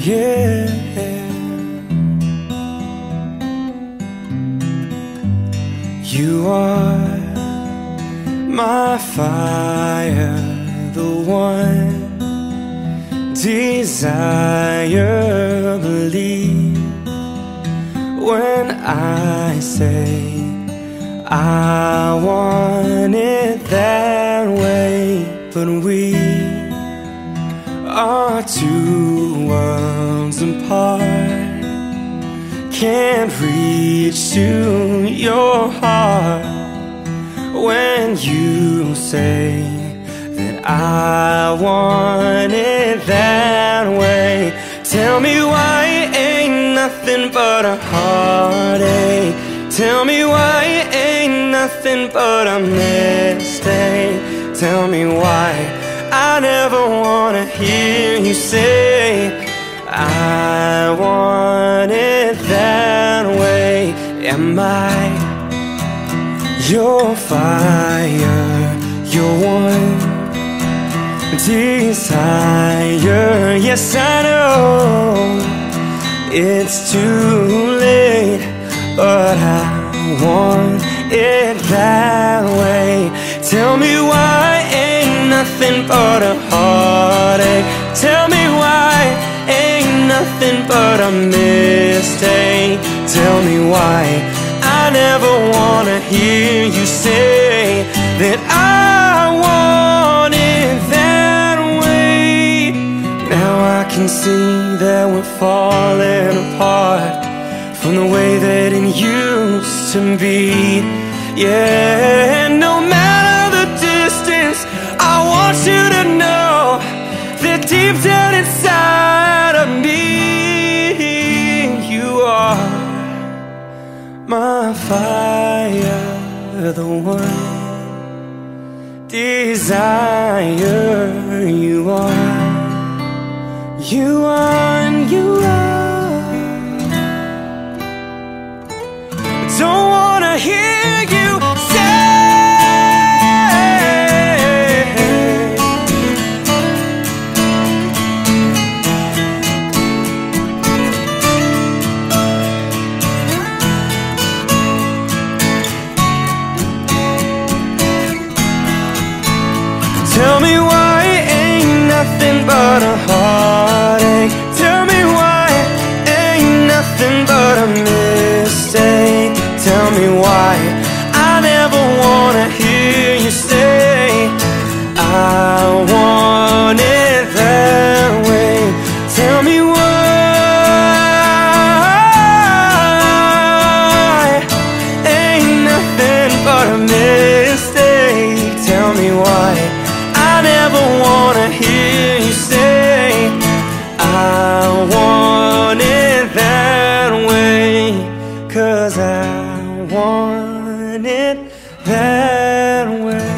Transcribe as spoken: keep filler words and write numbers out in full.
yeah. You are my fire, the one desire. Believe when I say I want it that way. But we are two worlds apart, can't reach to your heart. When you say that I want it that way, tell me why it ain't nothing but a heartache. Tell me why it ain't nothing but a mistake. Tell me why I never wanna hear you say I want it that way. Am I your fire, your one desire? Yes, I know it's too late, but I want it that way. Tell me why ain't nothing but a heartache. Tell me why ain't nothing but a mistake. Tell me why I never wanna hear you say that I want it that way. Now I can see that we're falling apart from the way that it used to be. Yeah, no matter the distance, I want you to know that deep down inside of me, you are my fire, the one desire. You are, you are, you are. Don't wanna hear you say tell me why ain't nothing but a heartache. Tell me why ain't nothing but a mistake. Tell me why I never wanna hear you say I want it that way. Tell me why ain't nothing but a mistake. Tell me why I never wanna hear you say I want it that way. 'Cause I want it that way.